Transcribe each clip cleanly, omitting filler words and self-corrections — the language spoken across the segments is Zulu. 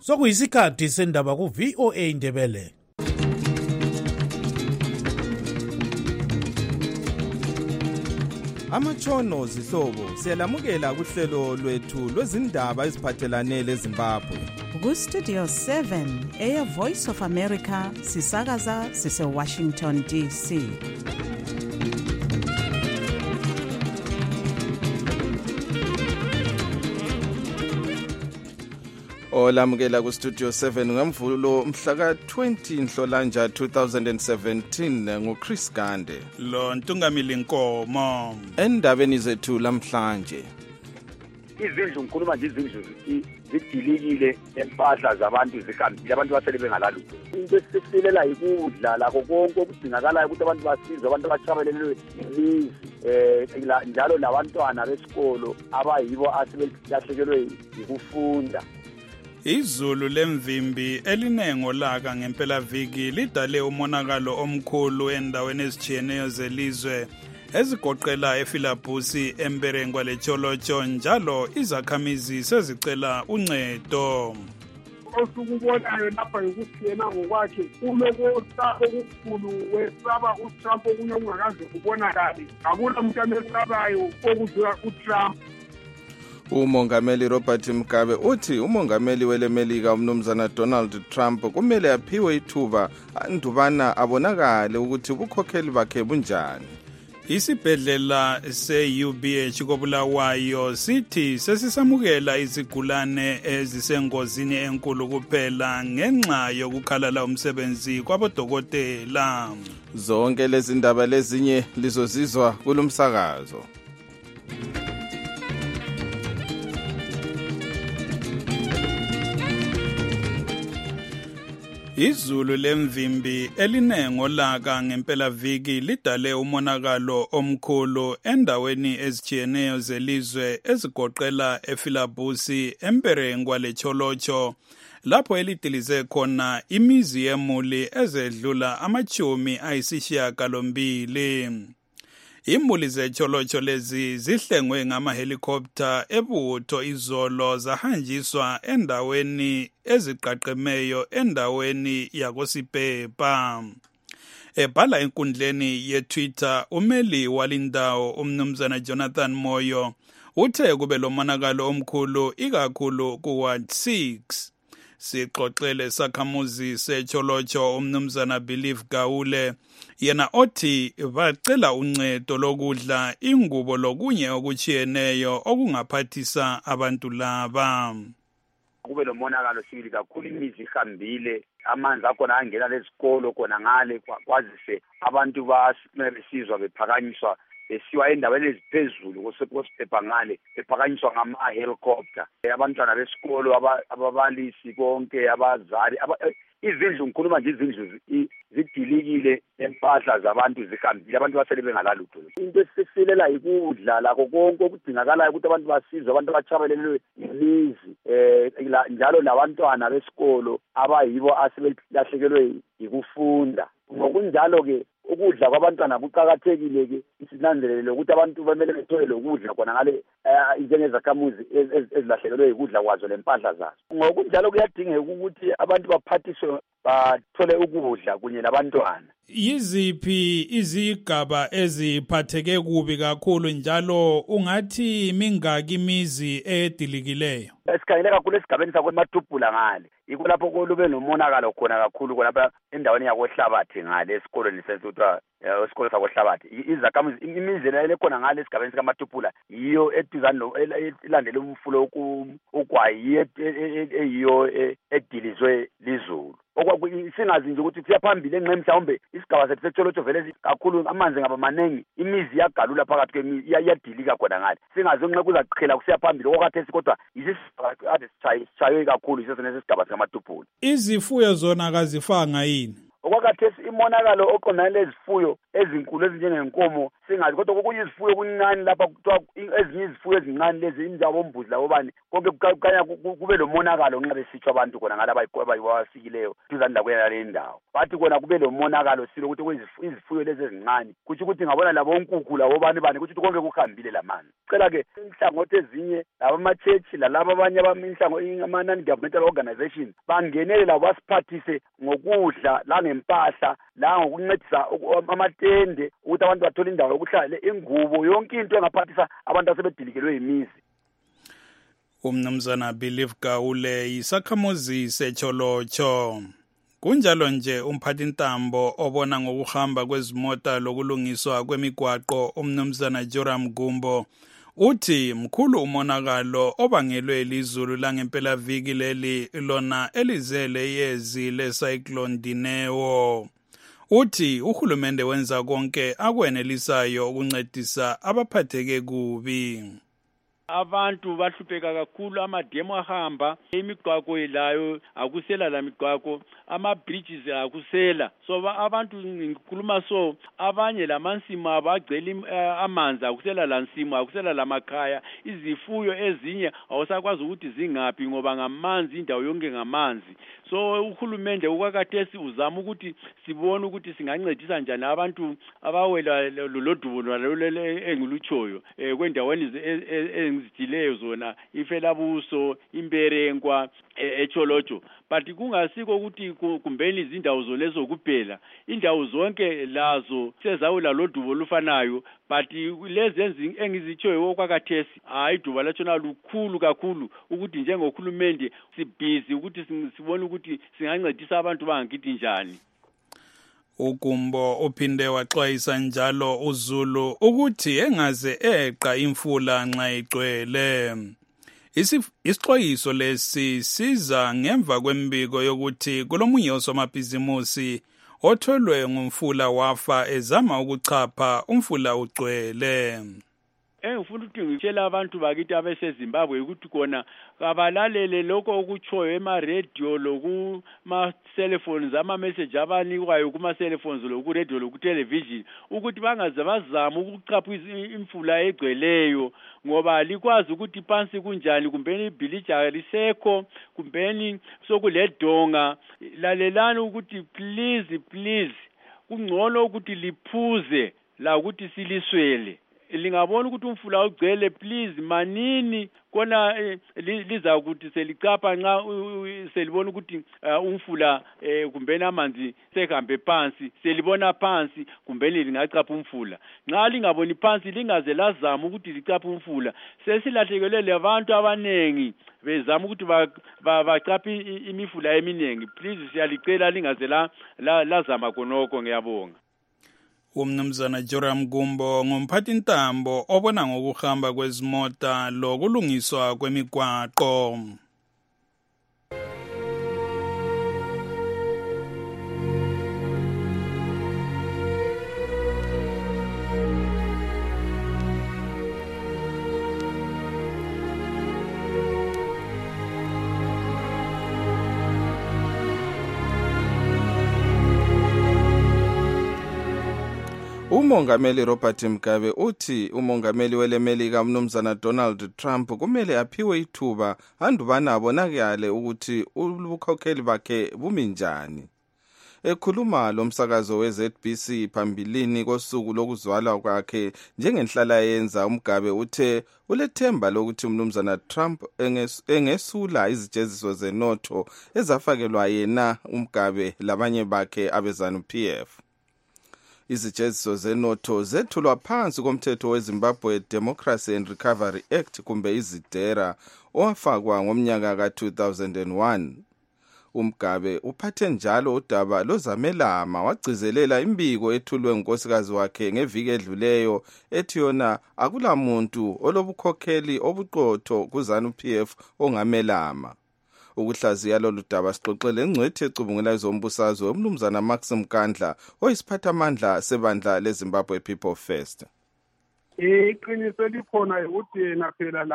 Sokuyisikhathi sendaba ku VOA Ndebele. Amatshono zihlobo siyalamukela kuhlelo lwethu lwezindaba eziphathelane leZimbabwe. Ku Studio 7 Air Voice of America sisakaza sise Washington DC. Olamukela ku Studio 7 ngemvulo mhla ka 20 Nhlolanja 2017 nguChris Gande. Lo Ntungamili Nkomo. Endabeni zethu lamhlanje. Izindlu ngikhuluma nje izindlu zidilikile empahla zabantu zikambile abantu basele bengalalutho. Into esisilela ikudla lakho konke okudingakalayo ukuthi abantu basizwe abantu abachabelelwe imizi njalo nabantwana besikolo abayibo asebelahlekelwe ukufunda. Izulu lemvimbi elinengolaka ngempela viki lidale umonakalo omkhulu endaweni ezitshiyeneyo zelizwe ezigoqela eFilabusi, eMberengwa leTsholotsho njalo izakhamizi sezicela uncedo. Osukubonayo lapha ukuthi yena ngokwakhe ulokusaba okukhulu wesaba uTrump okunye ungakaze kubonakali. Akula umuntu amesabayo okudlula uTrump. Umongameli Robert Mugabe uthi umongameli welemelika umnumzana Donald Trump kumele aphiwe ithuba andubana abonakale ukuthi ubukhokheli bakhe bunjani. Isibhedlela se-UBH koBulawayo sithi sesisamukela izigulane ezisengozini enkulu kuphela ngenxa yokukhalala umsebenzi kwabodokotela. Zonke lezi ndaba lezinye lizozizwa kulomsakazo. Izulu lemvimbi elinengolaka ngempela viki lidale umonakalo omkhulu endaweni ezitshiyeneyo zelizwe ezigoqela eFilabusi, eMberengwa leTsholotsho lapho elidilize khona imizi yemuli ezedlula 80. Imuli zeTsholotsho lezi zihlengwe ngamahelikopter ebutho izolo zahanjiswa endaweni eziqaqemeyo endaweni yakosipepa. Ebhala enkundleni yeTwitter umeli walindawo umnumzana Jonathan Moyo uthe kube lomonakalo omkhulu ikakhulu kuWard 6. Sixoxele sakhamuzi seTsholotsho umnumzana Believe Gawule yena othi bacela uncedo lokudla ingubo lokunye okuchiyeneyo okungaphathisa abantu laba. Kube lomonakalo sibili kakhulu imizi ihambile amanzi akhona angena lesikolo khona ngale kwazise abantu basizwa bephakanyiswa besiwa endaweni eziphezulu kosiphepha ngale bephakanyiswa ngama-helicopter. Abantwana besikolo ababalisi konke abazali izindlu ngikhuluma nje izindlu zidilikile empahla zabantu zikambile abantu basele bengalalutho. Into esisilela ikudla lakho konke okudingakalayo ukuthi abantu basizwe abantu abachabelelwe imizi njalo nabantwana besikolo abayibo asebelahlekelwe ukufunda. Ngokunjalo-ke ukudla kwabantwana kuqakathekile-ke isinanzelele ukuthi abantu bamele bethole lokudla khona ngale njengezakhamuzi ezilahlekelwe ukudla kwazo lempahla zazo. Ngokunjalo kuyadingeka ukuthi abantu baphathiswe bathole ukudla kunye nabantwana. Yiziphi izigaba eziphatheke kubi kakhulu njalo ungathi mingaki imizi edilikileyo? Esikhangele kakhulu esigabeni sakweMatubhula ngale yikho lapho kolube nomonakalo khona kakhulu khona endaweni yakohlabathi ngale esikolweni sesithwa esikolo sakohlabathi. Izakhamuzi imizi le khona ngale esigabeni sikaMatubhula yiyo eduzane elandele umfulo ugwayi eyiyo edilizwe lizulu. Singazi nje ukuthi siyaphambili enxe mhlawumbe isigaba sethu seTsholotsho vele kakhulu amanzi ngaba maningi imizi yagalula phakathi kwemizi iyadilika khona ngale. Singazi unxe kuzaqhela kusiyaphambili okwathi kodwa isigaba ade sichaywe kakhulu isesenesigaba sikaMatubhula. Izifuyo zona akazifanga yini? okwakhathesi imonakalo oqondane lezifuyo ezinkulu ezinjengenkomo singazi, kodwa kokunye izifuyo kuncane lapha kuthiwa ezinye izifuyo ezincane lezi injabombuzi labobani konke kukanya kube lo monakalo nxa besitsho abantu khona ngalaba abayiwasikileyo duzane lakuyena le ndawo, bathi kona kube lo monakalo silo ukuthi izifuyo lezi ezincane kutsho ukuthi ngabona labo nkukhu labobani bani kutsho ukuthi konke kuhambile lamanzi. Cela-ke inhlangothi ezinye labama-church lalaba abanye ama-non-governmental organization bangenele labo basiphathise ngokudla langempahla langokuncedisa amatende ukuthi abantu bathole indawo yokuhlala, ingubo, yonke into engaphathisa abantu asebedilikelwe yimizi. Umnumzana Believe Gaule yisakhamuzi seCholocho. Kunjalo nje umphathintambo obona ngokuhamba kwezimota lokulungiswa kwemigwaqo umnumzana Joram Gumbo uthi mkhulu umonakalo obangelwe lizulu langempelaviki leli lona elizele yezi lecyclone Dineo. Uthi uhulumende wenza konke akwenelisayo ukuncedisa abaphatheke kubi. Abantu bahlupheka kakhulu, amademo ahamba, imigwaqo ilayo akusela la migwaqo, ama-bridges akusela. So abantu ngikhuluma so abanye lamansimo abagcela amanzi akusela la nsimo, akusela la makhaya, izifuyo ezinye awusakwazi ukuthi zingaphi ngoba ngamanzi, indawo yonke ngamanzi. So uhulumende ukwakhathesi uzama ukuthi sibone ukuthi singancedisa njani abantu abawela lodubo engilutshoyo kwendaweni engizithileyo zona iFelabuso, iMberenkwa, eCholocho. But kungasiko ukuthi kumbeni izindawo zolezo kuphela, indawo zonke lazo sezawula lodubo lufanayo, but lezi engizitshoyo okwakhathesi iduba lachona lukhulu kakhulu ukuthi njengohulumende sibhizi ukuthi sibone ukuthi singancedisa abantu bangakithi njani. Ugumbo uphinde waxwayisa njalo uZulu ukuthi engaze eqa imfula nxa igcwele. Isixwayiso lesi siza ngemva kwembiko yokuthi kulomunye osomabhizimusi otholwe ngumfula wafa ezama ukuchapha umfula ugcwele. Engifuna ukuthi ngitshela abantu bakithi abeseZimbabwe ukuthi kona kabalalele lokho okutshoyo ema-radio lokuma-cellphones, ama-message abanikwayo kuma-cellphones loku-radio loku-television ukuthi bangaze bazama ukuchapha imfula egcweleyo ngoba likwazi ukuthi phansi kunjani, kumbeni ibhilija lisekho, kumbeni sokuledonga. Lalelani ukuthi please kungcono ukuthi liphuze la ukuthi siliswele. Lingabona ukuthi umfula ugcwele, please manini kona liza ukuthi selicapha nxa selibona ukuthi umfula kumbeni amanzi sehambe phansi, selibona phansi kumbeni lingacapha umfula. Nxa lingaboni phansi lingaze lazama ukuthi licapha umfula. Sesilahlekelwe abantu abanengi bezama ukuthi bacaphe imifula eminingi. Please siyalicela lingaze lazama konoko. Ngiyabonga. Umnumzana Joram Gumbo ngumphathintambo obona ngokuhamba kwezimota lokulungiswa kwemigwaqo. Umongameli Robert Mugabe uthi umongameli welemelika umnumzana Donald Trump kumele aphiwe ithuba andubana abonakale ukuthi ubukhokheli bakhe bumi njani. Ekhuluma lomsakazo weZBC phambilini kosuku lokuzalwa kwakhe njengenhlala yenza, uMugabe uthe ulethemba lokuthi umnumzana Trump engesula izijeziso zenotho ezafakelwa yena uMugabe labanye bakhe abeZANU-PF. Izijeziso zenotho zethulwa phansi komthetho weZimbabwe Democracy and Recovery Act kumbe izidera owafakwa ngomnyaka ka-2001. uMugabe uphathe njalo udaba lozamelama wagcizelela imbiko ethulwe ngunkosikazi wakhe ngeviki edluleyo ethi yona akulamuntu olobukhokheli obuqotho kuZANU-PF ongamelama. Ukuhlaziya lolu daba sixoxele engcwethi ecubungela ezombusazwe umnumzana Maxim Kandla oyisiphathamandla sebandla leZimbabwe People First. Iqiniso likhona ukuthi yena phela laye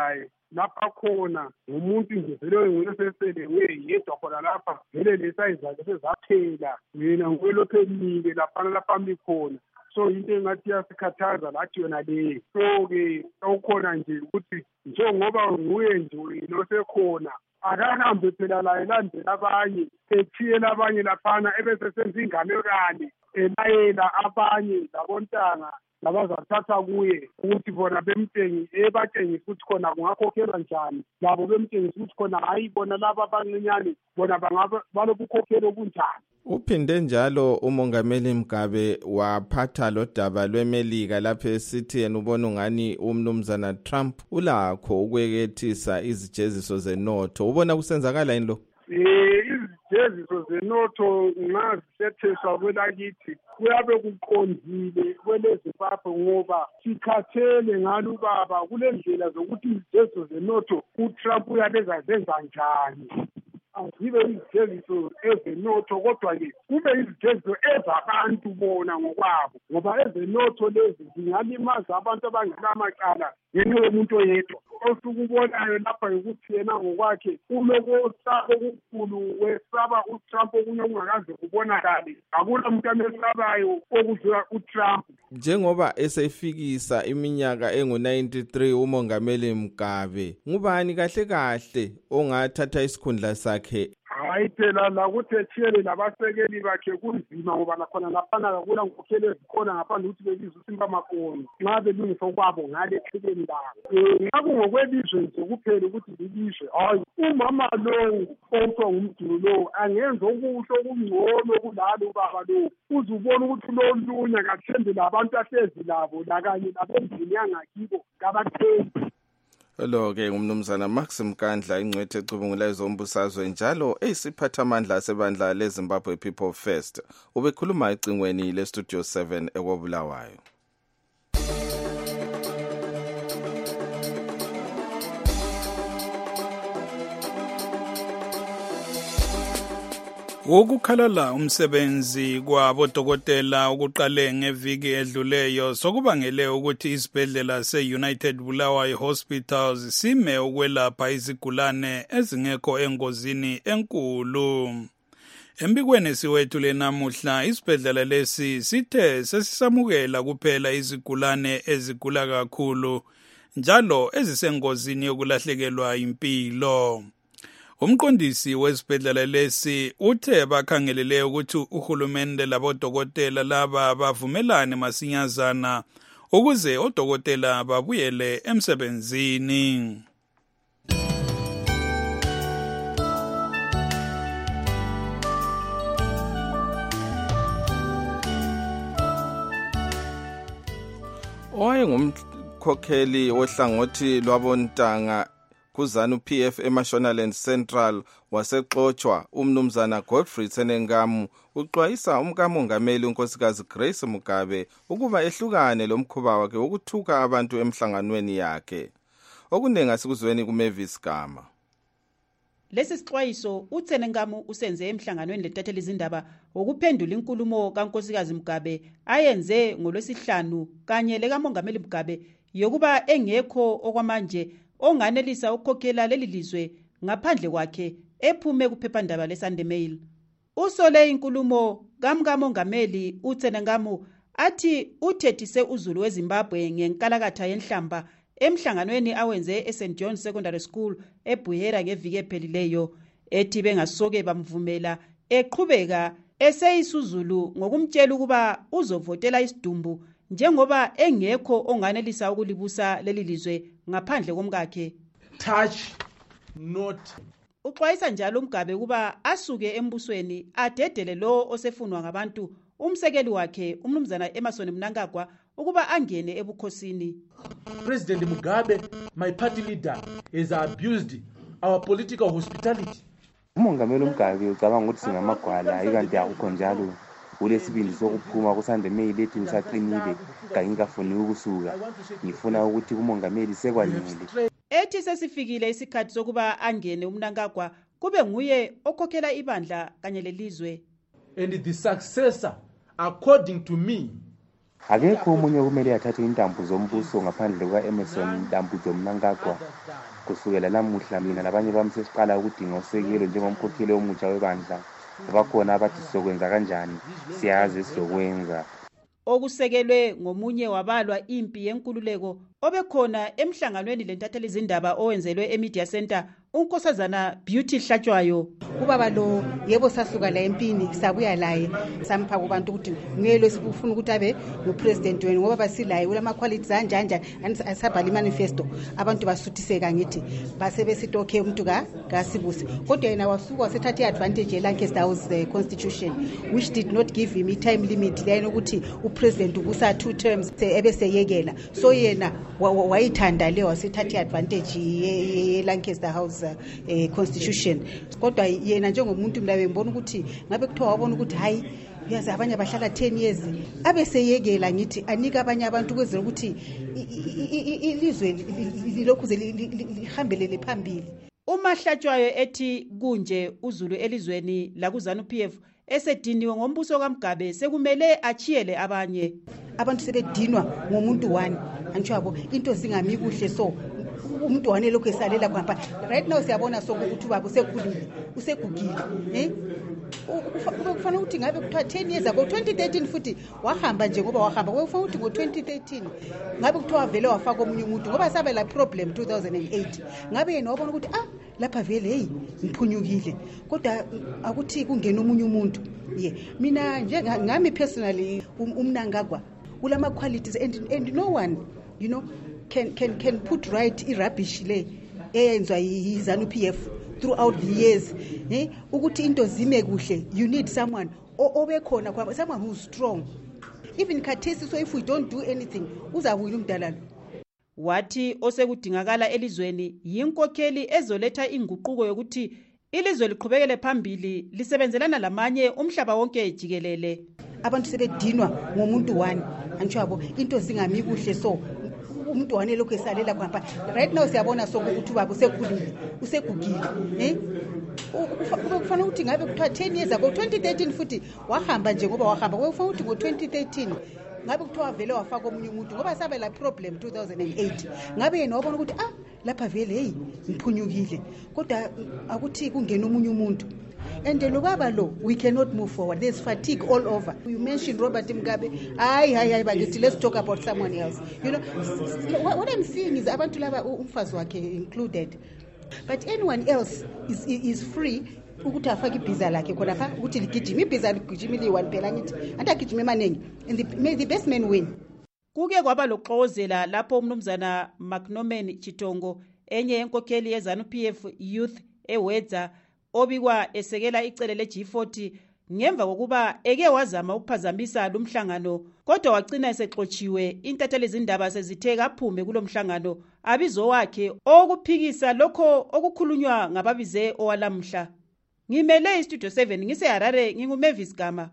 lapha khona ngumuntu nje vele ngulesesele yedwa khona lapha vele lesayizakhe sezaphela mina ngwelophenike lapha khona. So into engathi yasikhathaza lathi yona leyo. So-ke awukhona nje ukuthi njengoba nguye nje nosekhona akahambe phela la elandela abanye ethiyela abanye laphana ebese senza inganekane elayela abanye labontanga labazathatha kuye ukuthi bona batshengisa ukuthi khona kungakhokhelwa njani, labo bemtshengisa ukuthi khona hayi bona laba abancinyane bona balobukhokhelo obunjani. Uphinde njalo umongameli Mugabe waphatha lo daba lweMelika lapho esithi yena ubona ungani umnumzana Trump ulakho ukwekethisa izijeziso zenotho. Ubona kusenzakala yini lo? Izijeziso zenotho nxa zisetheswa kwelakithi kuyabe kuqondile kweleZimbabwe ngoba sikhathele ngalo baba kule ndlela zokuthi izijeziso zenotho uTrump uyabe zenza njani. Azibe izijeziso ezenotho kodwa-ke kube izijeziso ezabantu bona ngokwabo ngoba ezenotho lezi zingalimaza abantu abangelamacala ngenxa yomuntu oyedwa. Osukubonayo lapha ukuthi yena ngokwakhe ulokosaba okukhulu wesaba uTrump okunye okungakaze kubonakale. Akula muntu amesabayo okudlula uTrump. Njengoba esefikisa iminyaka engu-93 umongameli Mugabe, ngubani kahle ongathatha isikhundla sakhe? Hayi phela la ukuthi ethiyele labasekeli bakhe kunzima ngoba nakhona laphana kakula nkokheli ezikhona ngaphandle ukuthi belizwe uSimba Makoni nxa belungisa okwabo ngale eqhibeni labo. Nxa kungokwelizwe nje kuphela ukuthi lilizwe, hayi umama lowo okuthiwa ngumdulu lowo angenza okuhle okungcono kulalo ubaba lowo. Uze ubone ukuthi lolunya kathembe labantu ahlezi labo lakanye labendini yangakibo kabathembi. Lo-ke ngumnumzana Max Mkandla ingcwethe ecubungula ezombusazwe njalo eyisiphathamandla asebandla leZimbabwe People First. Ubekhuluma ecingweni leStudio 7 eKobulawayo. Ukukhalala umsebenzi kwabodokotela ukuqale ngeviki edluleyo sokubangele ukuthi isibhedlela se-United Bulawayo Hospitals sime ukwelapha izigulane ezingekho engozini enkulu. Embikweni siwethu lenamuhla isibhedlela lesi sithe sesisamukela kuphela izigulane ezigula kakhulu njalo ezisengozini yokulahlekelwa impilo. Umqondisi wesibhedlela lesi uthe bakhangelele ukuthi uhulumende labodokotela laba bavumelane masinyazana ukuze odokotela babuyele emsebenzini. Owayengumkhokheli wohlangothi lwabontanga kuZanu PF eMashonaland Central wasexotshwa umnumzana Godfrey Tsenengamu uxwayisa umkamongameli unkosikazi Grace Mugabe ukuba ehlukane lomkhuba wakhe ukuthuka abantu emhlanganweni yakhe. Okuningi asikuzweni kuMavis Gama. Lesi sixwayiso uTsenengamu usenze emhlanganweni letatheli izindaba ukuphendula inkulumo kankosikazi Mugabe ayenze ngolwesihlanu kanye lekamongameli Mugabe yokuba engekho okwamanje onganelisa ukukhokhela leli lizwe ngaphandle kwakhe ephume kuphephandaba leSunday Mail. Usole inkulumo kamongameli uTsenengamu athi uthethise uZulu weZimbabwe ngenkalakatha yenhlamba emhlanganweni awenze eSt John Secondary School eBuhera ngeviki ephelileyo ethi bengasoke bamvumela eqhubeka eseyisuzulu ngokumtshela ukuba uzovotela isidumbu njengoba engekho onganelisa ukulibusa leli lizwe ngaphandle komkakhe. Touch not. Uxwayisa njalo uMgabe kuba asuke embusweni adedele lo osefunwa ngabantu umsekeli wakhe umnumzana Emmerson Mnangagwa ukuba angene ebukhosini. President Mugabe, my party leader, has abused our political hospitality. Umongameli uMgabe ucabanga ukuthi singamagwala ikanti akukho njalo. Ulesibindi sokuphuma kuSunday Mail ethi usaqinile kanye ngafuni ukusuka. Ngifuna ukuthi umongameli sekwanele. Ethi sesifikile isikhathi sokuba angene uMnangagwa kube nguye okhokhela ibandla kanye lelizwe. And the successor, according to me, Akekho omunye okumele athathe intambo zombuso ngaphandle kuka-Emmerson Dambudzo Mnangagwa. Kusukela lamuhla mina labanye bami sesiqala ukudinga usekelo njengomkhokheli omutsha webandla. Abakhona abathi sizokwenza kanjani, siyazi sizokwenza. Okusekelwe ngomunye wabalwa impi yenkululeko obekhona emhlanganweni lentathelizindaba owenzelwe eMedia Center uNkosazana Beauty Hlatshwayo. Ubaba lo yebo sasuka la empini sabuya laye sampha kubantu ukuthi ngelo sifuna ukuthi abe ngupresident wenu ngoba basilaye kulama qualities anjanja asabhala imanifesto abantu basuthiseka ngithi base besitoke umuntu kaSibusi kodwa yena wasuka wasethatha iadvantage eLancaster House constitution which did not give him a time limit lena ukuthi upresident ukusa 2 terms ebeseyekela so yena wayithanda le wasethatha iadvantage eLancaster House constitution kodwa yena njengomuntu mlabe ngibona ukuthi ngabe kuthiwa wabona ukuthi hayi uyazi abanye bahlala 10 years abeseyekela ngithi anika abanye abantu kwezela ukuthi ilizwe lilokhuze lihambelele phambili. UMahlatshwayo ethi kunje uZulu elizweni la kuZANU-PF esediniwe ngombuso kaMgabe sekumele achiyele abanye. Abantu sebedinwa ngomuntu wani antsho yabo into zingami kuhle so umuntu wane lokho esalela kwapha right now siyabona sokuthi ubaba usekhulile usegugile kufanele ukuthi ngabe kuthiwa 10 years ago 2013 futhi wahamba nje ngoba wahamba kufanele ukuthi ngo2013 ngabe kuthiwa vele wafaka omunye umuntu ngoba sabe la problem 2008 ngabe yena wabona ukuthi lapha vele hey ngiphunyukile kodwa akuthi kungena omunye umuntu mina nje ngami personally uMnangagwa ulama qualities and no one you know can put right irubbish le eyenzwa yiZANU-PF throughout the years ukuthi into zime kuhle you need someone obekhona kwa someone who's strong even khathesi so if we don't do anything uzawuwina umdalalo. Wathi osekudingakala elizweni yinkokheli ezoletha inguquko yokuthi ilizwe liqhubekele phambili lisebenzelana lamanye umhlaba wonke jikelele. Abantu sebedinwa ngomuntu wani antsho yabo into zingami kuhle so umuntu wane lokho esalela kwapha right now siyabona sokuthi ubaba usekhulile usegugile kufanele ukuthi ngabe kuthiwa 10 years ago 2013 futhi wahamba nje ngoba wahamba kufanele ukuthi ngo2013 ngabe kuthiwa vele wafaka omunye umuntu ngoba sabe la problem 2008 ngabe yena wabona ukuthi lapha vele hey ngiphunyukile kodwa akuthi kungena omunye umuntu. And lokaba lo we cannot move forward. There's fatigue all over. You mentioned Robert Mugabe. But let's talk about someone else. You know what I'm seeing is abantu laba umfazi wakhe included. But anyone else is free ukuthi afake ibhiza lakhe khona pha ukuthi ligijima ibhiza ligijimile one phela ngithi andagijima emanengi and may the best man win. Kuke kwaba loxozela lapho umnumzana McNorman Chitongo enye yenkokheli yeZANU-PF Youth ewedza obikwa esekela icele leG40 ngemva kokuba eke wazama ukuphazamisa lumhlangano kodwa wagcina esexotshiwe intathelizindaba sezithe kaphume kulomhlangano abizo wakhe okuphikisa lokho okukhulunywa ngababize owalamhla. Ngimele iStudio 7 ngiseHarare nginguMavis Gama.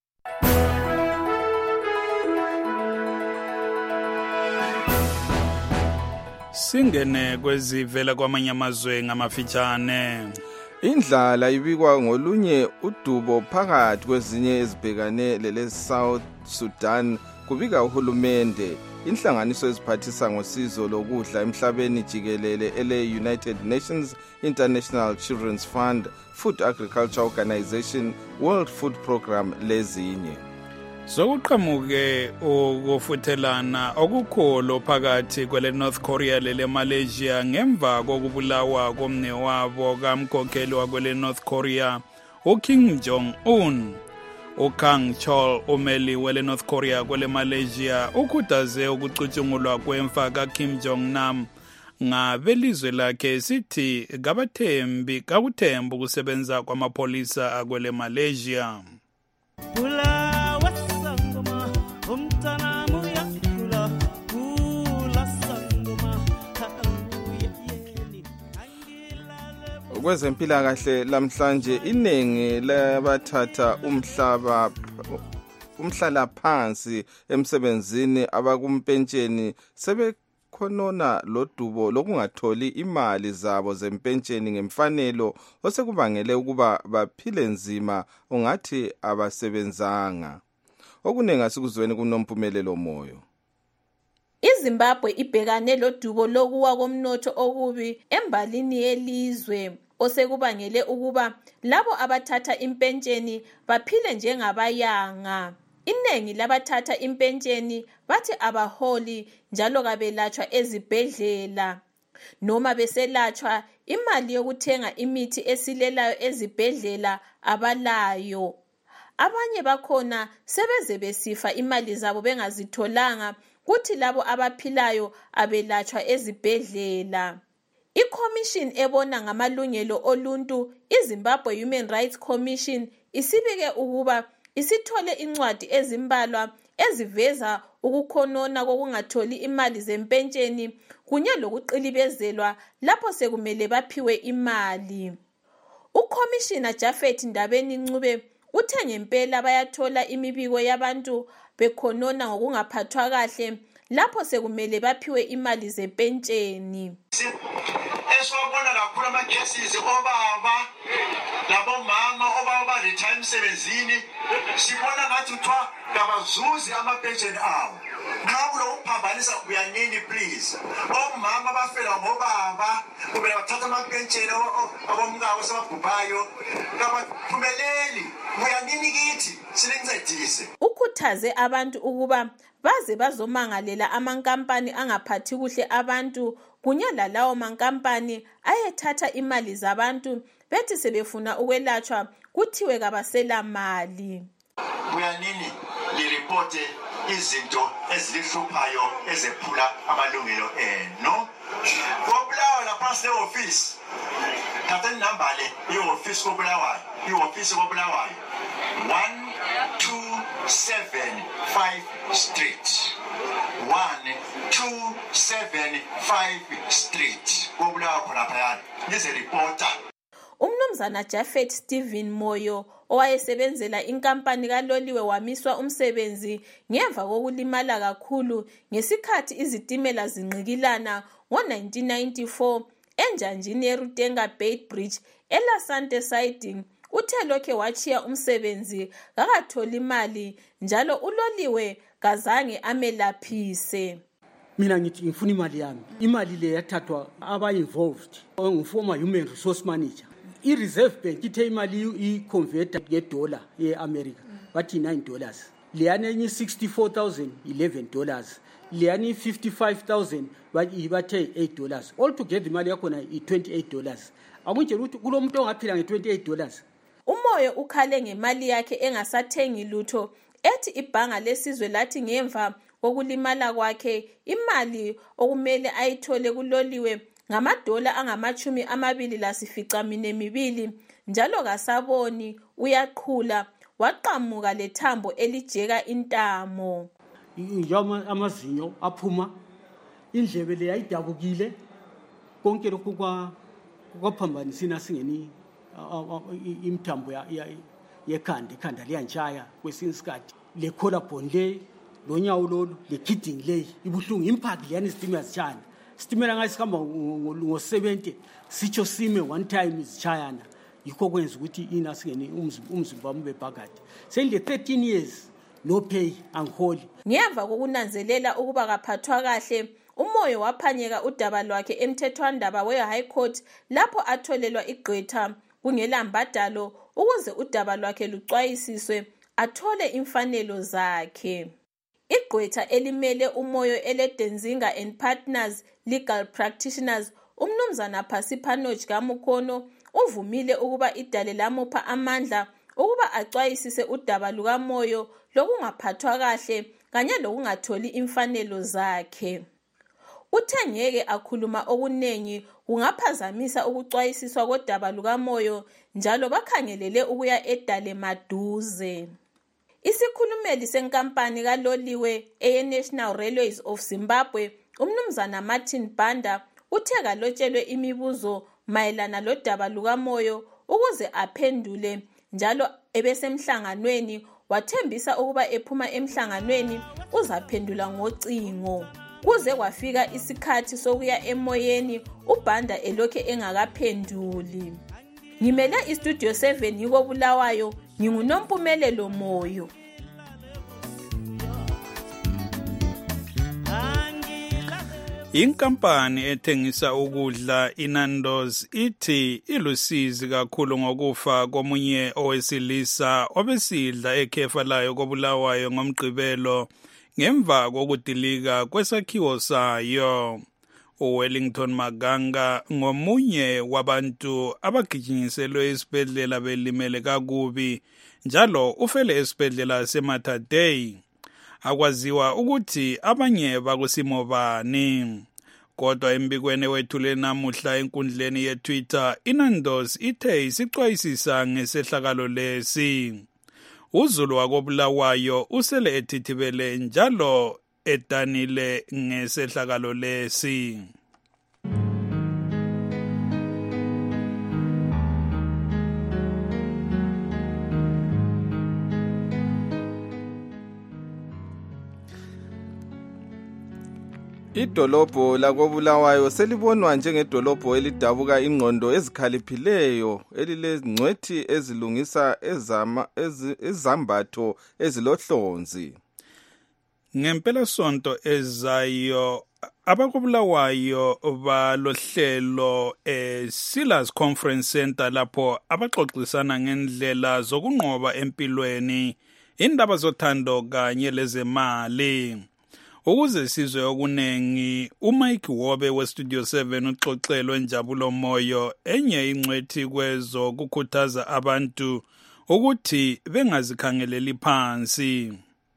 Singene kwezivela kwamanye amazwe ngamafitshane. Indlala ibikwa ngolunye udubo phakathi kwezinye ezibhekane lele-South Sudan kubika uhulumende. Inhlanganiso eziphathisa ngosizo lokudla emhlabeni jikelele ele-United Nations International Children's Fund, Food Agriculture Organization, World Food Program lezinye. Sokuqhamuke ukufuthelana okukhulu phakathi kwele North Korea lele Malaysia ngemva kokubulawa komnewabo kamkhokheli wakwele North Korea uKim Jong Un. uKang Chol umeli wele North Korea kwele Malaysia ukhuthaze ukucutshungulwa kwemfa kaKim Jong Nam ngabelizwe lakhe sithi kakuthemba ukusebenza kwamapholisa akwele Malaysia. Kwezempilakahle lamhlanje iningi labathatha umhlala phansi emsebenzini abakumpentsheni sebekhonona lodubo lokungatholi imali zabo zempentsheni ngemfanelo osekubangele ukuba baphile nzima ungathi abasebenzanga. okuningi asikuzweni kunomphumelelo moyo. iZimbabwe ibhekane lodubo lokuwa komnotho okubi embalini yelizwe osekubangele ukuba labo abathatha impentsheni baphile njengabayanga. Iningi labathatha impentsheni bathi abaholi njalo kabelatshwa ezibhedlela. Noma beselatshwa imali yokuthenga imithi esilelayo ezibhedlela abalayo. Abanye bakhona sebeze besifa imali zabo bengazitholanga, kuthi labo abaphilayo abelatshwa ezibhedlela. ICommission ebona ngamalungelo oluntu, iZimbabwe Human Rights Commission, isibike ukuba isithole incwadi ezimbalwa eziveza ukukhonona kokungatholi imali zempentsheni kunye lokuqilibezelwa lapho sekumele baphiwe imali. UCommissioner Japhet Ndabeni-Ncube uthe ngempela bayathola imibiko yabantu bekhonona ngokungaphathwa kahle lapho sekumele baphiwe imali zempentsheni. Eswabona kakhulu ama-cases obaba labomama obaba retire emsebenzini, sibona ngathi kuthiwa kabazuzi ama-pension abo. Nxa kulokuphambanisa uyanini please. Omama bafela ngobaba kumele bathatha ama-pension abomkawo sebabhubhayo. Kabaphumeleli, uyanini kithi sinincedise. Ukhuthaze abantu ukuba baze bazomangalela amankampani angaphathi kuhle abantu kunye lalawo mankampani ayethatha imali zabantu bethi sebefuna ukwelatshwa kuthiwe kabasela mali. Uyanini liripote izinto ezilihluphayo ezephula amalungelo eno. Kobulawa laphansi le-office. Thatha inamba le i-office kobulawayo. I-office kobulawayo 1275 Street. 1275 Street. Kobulawa khona phayana. Lize reporter. Umnumzana Japhet Stephen Moyo owayesebenzela inkampani kaloliwe wamiswa umsebenzi ngemva kokulimala kakhulu ngesikhathi izitimela zinqikilana ngo-1994 enjanjini yeRutenga Bay Bridge eLasante Siding. Uthe lokhe wachiya umsebenzi kakatholi imali njalo uloliwe kazange amelaphise. Mina ngithi ngifuna imali yami. Imali le yathathwa aba-involved former human resource manager. I-Reserve Bank ithe imali i-converter nge-dollar ye-America bathi $9. Leyana enye $64,000 $11. Leyana $55,000 bathe $8. Altogether imali yakhona i-$28. Akutshela ukuthi kulo muntu ongaphila nge-$28. Umoyo ukhale ngemali yakhe engasathengi lutho ethi ibhanga lesizwe lathi ngemva kokulimala kwakhe imali okumele ayithole kuloliwe ngamadola angama-22 njalo kasaboni uyaqhula waqamuka lethambo elijeka intamo. Njalo amazinyo aphuma, indlebe le yayidabukile, konke lokhu kwaphambanisina singeni imthambo yekhanda liyantshaya kwesinye isikhathi le collarbone le lonyawo lolu le kidney le ibuhlungu impact leyani isitimela zitshayana. Isitimela ngasihamba ngo-70 sitsho sime one time zitshayana. Yikho kwenza ukuthi ina singeni umzimba wami bebhakade. Sengile 13 years no pay angiholi. Ngemva kokunanzelela ukuba kaphathwa kahle umoyo waphanyeka udaba lwakhe emthethwandaba we-High Court lapho atholelwa igqwetha kungelambadalo ukuze udaba lwakhe lucwayisiswe athole imfanelo zakhe. Igqwetha elimele umoyo eleDenzinga and Partners Legal Practitioners umnumzana Phasipanoch Kamukhono uvumile ukuba idale lamupha amandla ukuba acwayisise udaba lukamoyo lokungaphathwa kahle kanye lokungatholi imfanelo zakhe. Uthe ngeke akhuluma okunengi kungaphazamisa ukucwayisiswa kodaba lukamoyo njalo bakhangelele ukuya edale maduze. Isikhulumeli senkampani kaloliwe eyeNational Railways of Zimbabwe umnumzana Martin Banda uthe kalotshelwe imibuzo mayelana lodaba lukamoyo ukuze aphendule njalo ebesemhlanganweni wathembisa ukuba ephuma emhlanganweni uzaphendula ngocingo. Kuze kwafika isikhathi sokuya emoyeni uBanda elokhe engakaphenduli. Ngimele iStudio 7 yiko Bulawayo, nginguNompumelelo Moyo. Inkampani ethengisa ukudla iNando's ithi ilusizi kakhulu ngokufa komunye owesilisa obesidla ekhefa layo koBulawayo ngoMgqibelo ngemva kokudilika kwesakhiwo sayo. uWellington Maganga ngomunye wabantu abagijinyiselwe esibhedlela belimele kakubi njalo ufele esibhedlela seMatadei. Akwaziwa ukuthi abanye bakusimo bani. Kodwa embikweni wethule namuhla enkundleni yeTwitter, iNando's ithe isixwayisisa ngesehlakalo lesi. uZulu wakoBulawayo usele ethithibele njalo edanile ngesehlakalo lesi. Idolobho lakoBulawayo selibonwa njengedolobho elidabuka ingqondo ezikhaliphileyo elilezingcwethi ezilungisa ezambatho ezilohlonzi. Ngempela sonto ezayo abakoBulawayo balohlelo Silas Conference Center lapho abaxoxisana ngendlela zokunqoba empilweni, indaba zothando kanye lezemali. Ukuze sizwe okunengi, uMike Wobe weStudio 7 uxoxelwe Njabulo Moyo enye ingcwethi kwezo kukhuthaza abantu ukuthi bengazikhangeleli phansi.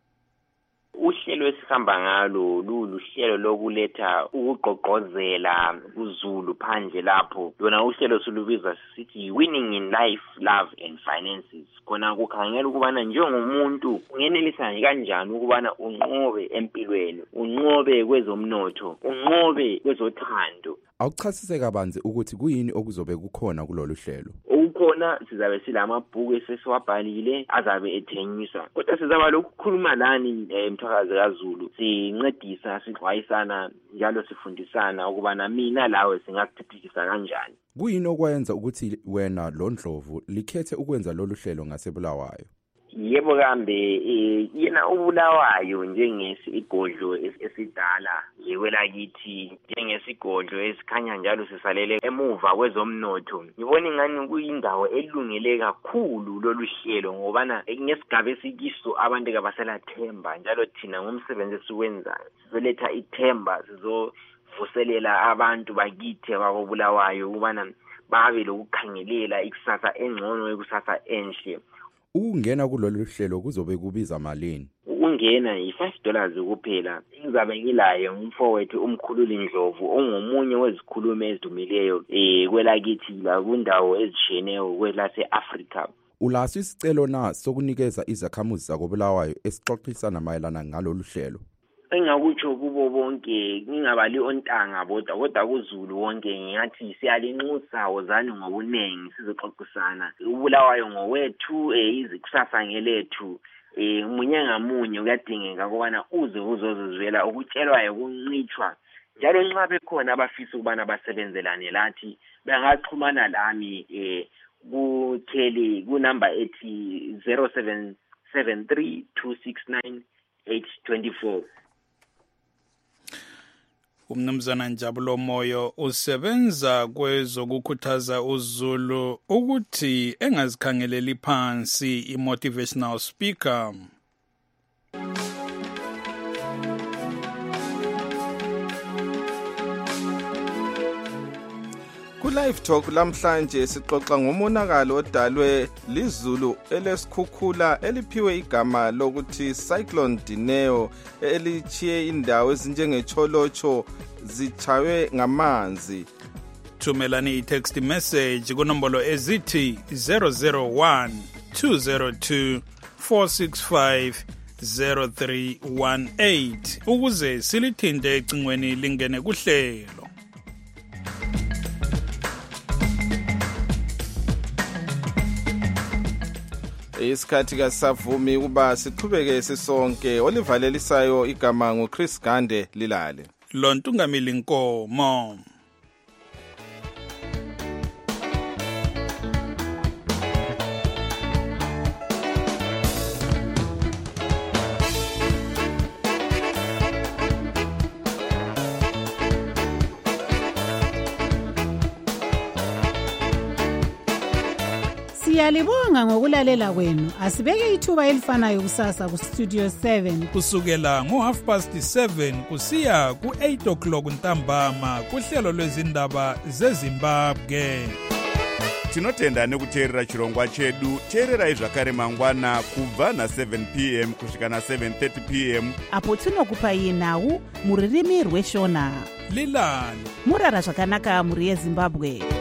Uhlelo esihamba ngalo luhlelo lokuletha ukugqogqozela uZulu phandle lapho. Lona uhlelo sulubiza sithi Winning in Life, Love and Finances. Kona kukhangela ukubana njengomuntu ungenelisa kanjani ukubana unqobe empilweni, unqobe kwezomnotho, unqobe kwezothando. Awuchasise kabanzi ukuthi kuyini okuzobe kukhona kulolu hlelo. Ukukhona sizabe silamabhuku esesiwabhalile azabe ethengiswa. Kodwa sizaba lokukhuluma lani Mthakazi kaZulu, sincedisa, sixwayisana njalo sifundisana ukubana mina lawe singathuthukisa kanjani. Kuyini okwenza ukuthi wena loNdlovu likhethe ukwenza lolu hlelo ngaseBulawayo? Yebo kambe yena uBulawayo njengesigodlo esidala yewelakithi, njengesigodlo esikhanya njalo sisalele emuva kwezomnotho. Ngibona ingani kuyindawo elungele kakhulu lolu hlelo ngobana ngesigaba esikiso abantu kabaselathemba njalo thina ngomsebenzi esiwenzayo sizoletha ithemba, sizovuselela abantu bakithi abakoBulawayo ukubana babe lokukhangelela ikusasa engcono, ikusasa enhle. Ukungena kulolu hlelo kuzobe kubiza malini? Ukungena $5 kuphela. Ngizabe ngilaye umfowethu umkhululi Ndlovu ongomunye wezikhulumi ezidumileyo kwelakithi la kundawo ezishiyeneyo kwelase-Africa. Ulaso isicelo na sokunikeza izakhamuzi zakoBulawayo esixoxisana mayelana ngalolu hlelo? Engakutsho kubo bonke, ngingabali ontanga kodwa kuZulu wonke ngiyathi siyalinxusa wozani ngobunengi sizoxoxisana. uBulawayo ngowethu, izikusasa ngelethu. Umunye ngamunye kuyadingeka ukubana uze uzozizwela ukutshelwayo kuncitshwa. Njalo nxa bekhona abafisa ukubana basebenzelane lathi bangaxhumana lami kukheli kunamba ethi 0773269824. Umnumzana Njabulo Moyo usebenza kwezokukhuthaza uZulu ukuthi engazikhangeleli phansi, i-motivational speaker. Ku-Live Talk lamhlanje sixoxa ngomonakalo odalwe liZulu elesikhukhula eliphiwe igama lokuthi Cyclone Dineo elichiye indawo ezinjengecholocho zichawe ngamanzi. Thumelani i-text message kunombolo ezithi 001 202 465 0318 ukuze silithinte ecingweni lingene kuhlelo. Isikhathi kasavumi kuba siqhubeke sisonke. Olivalelisayo igama nguChris Gande Lilale. Lontungamili Nkomo. Siyalibonga ngokulalela kwenu. Asibeke ithuba elifanayo kusasa ku Studio 7 kusukela ngo7:30 kusiya ku8 o'clock ntambama kuhlelo lwezindaba zeZimbabwe. Tinotenda nekuteerera chirongwa chedu. Teererai zvakare mangwana kubva na7 p.m. kusvika na7:30 p.m. apo tinokupai nhau muririmi rweshona. Lilani murara zvakanaka muri yeZimbabwe.